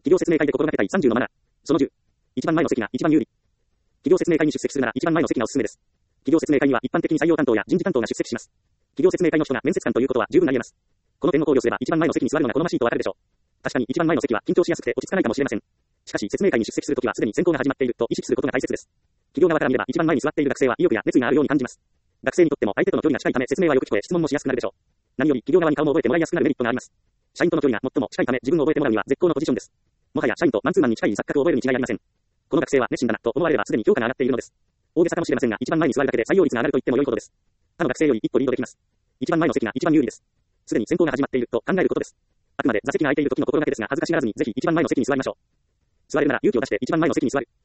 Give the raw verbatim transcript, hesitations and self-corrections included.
企業説明会で心がけたいさんじゅうのマナー。そのじゅう。一番前の席が一番有利。企業説明会に出席するなら一番前の席がおすすめです。企業説明会には一般的に採用担当や人事担当が出席します。企業説明会の人が面接官ということは十分あり得ます。この点を考慮すれば一番前の席に座るのが好ましいとわかるでしょう。確かに一番前の席は緊張しやすくて落ち着かないかもしれません。しかし説明会に出席するときはすでに選考が始まっていると意識することが大切です。企業側から見れば一番前に座っている学生は意欲や熱意があるように感じます。学生にとっても相手との距離が近いため説明はよく聞こえ質問もしやすくなるでしょう。何より企業側に顔も覚えてもらいやすくなるメリットがあります。社員との距離が最も近いため自分を覚えてもらうには絶好のポジションです。もはや社員とマンツーマンに近い錯覚を覚えるに違いありません。この学生は熱心だなと思われればすでに評価が上がっているのです。大げさかもしれませんが一番前に座るだけで採用率が上がると言っても良いことです。他の学生より一歩リードできます。一番前の席が一番有利です。すでに選考が始まっていると考えることです。あくまで座席が空いている時の心がけですが恥ずかしがらずにぜひ一番前の席に座りましょう。座れるなら勇気を出して一番前の席に座る。